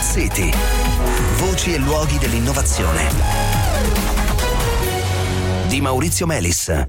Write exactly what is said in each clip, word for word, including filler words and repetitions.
City. Voci e luoghi dell'innovazione. Di Maurizio Melis.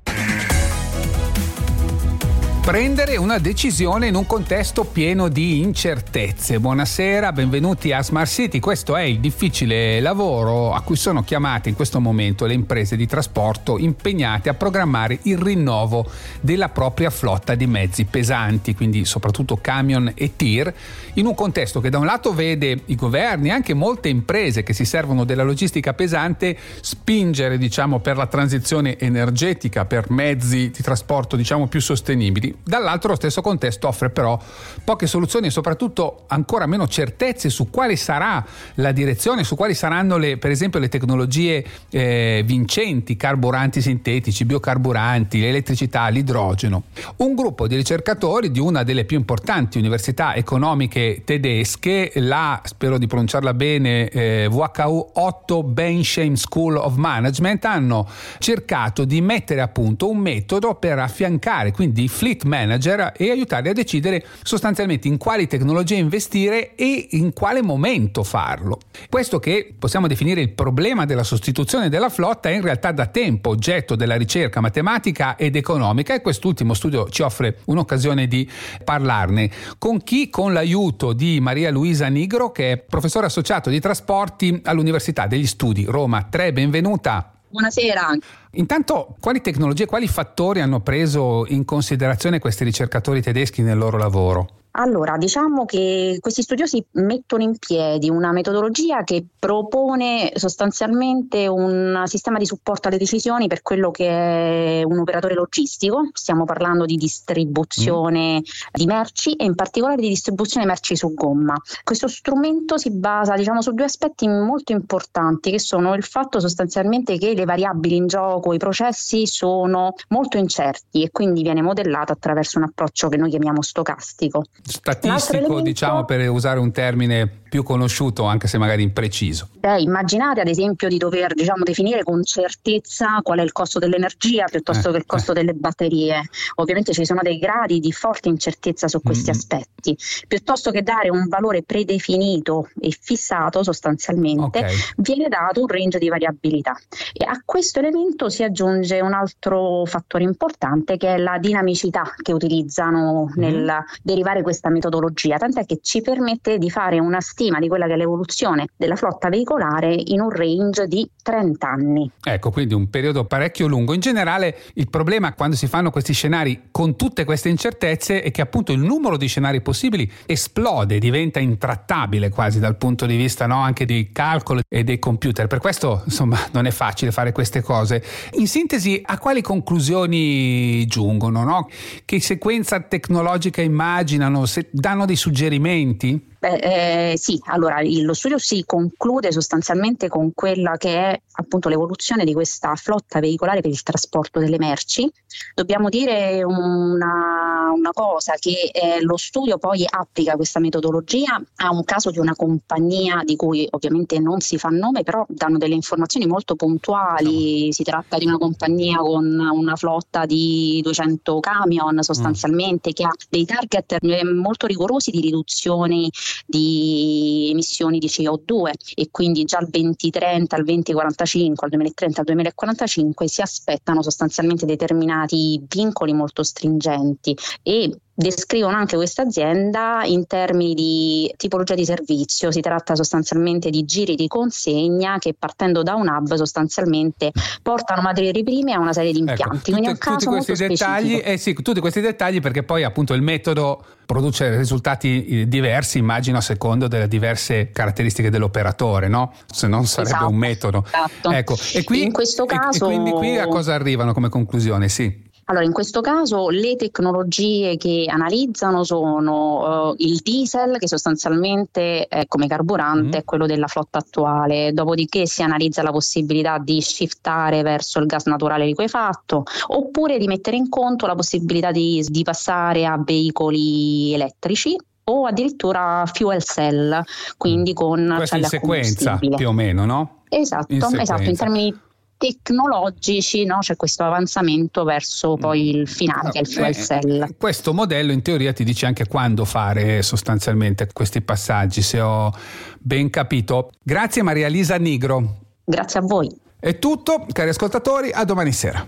Prendere una decisione in un contesto pieno di incertezze. Buonasera, benvenuti a Smart City. Questo è il difficile lavoro a cui sono chiamate in questo momento le imprese di trasporto impegnate a programmare il rinnovo della propria flotta di mezzi pesanti, quindi soprattutto camion e tir, in un contesto che da un lato vede i governi e anche molte imprese che si servono della logistica pesante spingere, diciamo, per la transizione energetica, per mezzi di trasporto, diciamo, più sostenibili. Dall'altro lo stesso contesto offre però poche soluzioni e soprattutto ancora meno certezze su quale sarà la direzione, su quali saranno le, per esempio le tecnologie eh, vincenti, carburanti sintetici, biocarburanti, l'elettricità, l'idrogeno. Un gruppo di ricercatori di una delle più importanti università economiche tedesche, la, spero di pronunciarla bene, eh, V H U Otto Bensheim School of Management, hanno cercato di mettere a punto un metodo per affiancare quindi i fleet manager e aiutarli a decidere sostanzialmente in quali tecnologie investire e in quale momento farlo. Questo, che possiamo definire il problema della sostituzione della flotta, è in realtà da tempo oggetto della ricerca matematica ed economica, e quest'ultimo studio ci offre un'occasione di parlarne. Con chi? Con l'aiuto di Maria Luisa Nigro, che è professore associato di trasporti all'Università degli Studi Roma tre. Benvenuta. Buonasera. Intanto, quali tecnologie, quali fattori hanno preso in considerazione questi ricercatori tedeschi nel loro lavoro? Allora, diciamo che questi studiosi mettono in piedi una metodologia che propone sostanzialmente un sistema di supporto alle decisioni per quello che è un operatore logistico. Stiamo parlando di distribuzione mm. di merci e in particolare di distribuzione merci su gomma. Questo strumento si basa, diciamo, su due aspetti molto importanti, che sono il fatto sostanzialmente che le variabili in gioco, i processi sono molto incerti, e quindi viene modellata attraverso un approccio che noi chiamiamo stocastico. Statistico, diciamo, per usare un termine più conosciuto, anche se magari impreciso. Beh, immaginate ad esempio di dover, diciamo, definire con certezza qual è il costo dell'energia piuttosto eh, che il costo eh. delle batterie. Ovviamente ci sono dei gradi di forte incertezza su questi mm. aspetti. Piuttosto che dare un valore predefinito e fissato, sostanzialmente, okay. viene dato un range di variabilità. E a questo elemento si aggiunge un altro fattore importante, che è la dinamicità che utilizzano mm. nel derivare questa metodologia, tant'è che ci permette di fare una stima di quella che è l'evoluzione della flotta veicolare in un range di trenta anni. Ecco, quindi un periodo parecchio lungo. In generale, il problema quando si fanno questi scenari con tutte queste incertezze è che appunto il numero di scenari possibili esplode, diventa intrattabile quasi dal punto di vista, no, anche dei calcoli e dei computer. Per questo, insomma, non è facile fare queste cose. In sintesi, a quali conclusioni giungono, no? Che sequenza tecnologica immaginano? Se danno dei suggerimenti? Beh, eh, sì, allora lo studio si conclude sostanzialmente con quella che è appunto l'evoluzione di questa flotta veicolare per il trasporto delle merci. Dobbiamo dire una, una cosa, che eh, lo studio poi applica questa metodologia a un caso di una compagnia di cui ovviamente non si fa nome, però danno delle informazioni molto puntuali. No. Si tratta di una compagnia con una flotta di duecento camion sostanzialmente, mm. che ha dei target molto rigorosi di riduzione di emissioni di C O due, e quindi già al duemilatrenta, al duemilaquarantacinque, al duemilatrenta, al duemilaquarantacinque si aspettano sostanzialmente determinati vincoli molto stringenti, e descrivono anche questa azienda in termini di tipologia di servizio. Si tratta sostanzialmente di giri di consegna che, partendo da un hub, sostanzialmente portano materie prime a una serie di impianti. Ecco, quindi tutti, è un caso tutti questi dettagli, eh sì, tutti questi dettagli, perché poi appunto il metodo produce risultati diversi, immagino, a secondo delle diverse caratteristiche dell'operatore, no? Se non sarebbe esatto, un metodo. Esatto. Ecco, e qui in questo caso, e, e quindi qui a cosa arrivano come conclusione? Sì. Allora, in questo caso le tecnologie che analizzano sono uh, il diesel, che sostanzialmente è come carburante, mm. è quello della flotta attuale. Dopodiché si analizza la possibilità di shiftare verso il gas naturale liquefatto, oppure di mettere in conto la possibilità di, di passare a veicoli elettrici o addirittura fuel cell, quindi con questo celle in sequenza più o meno, no? Esatto, in esatto, in termini tecnologici, no? C'è questo avanzamento verso poi il finale, che è il fuel cell. Eh, questo modello in teoria ti dice anche quando fare sostanzialmente questi passaggi, se ho ben capito. Grazie Maria Elisa Nigro. Grazie a voi. È tutto, cari ascoltatori, a domani sera.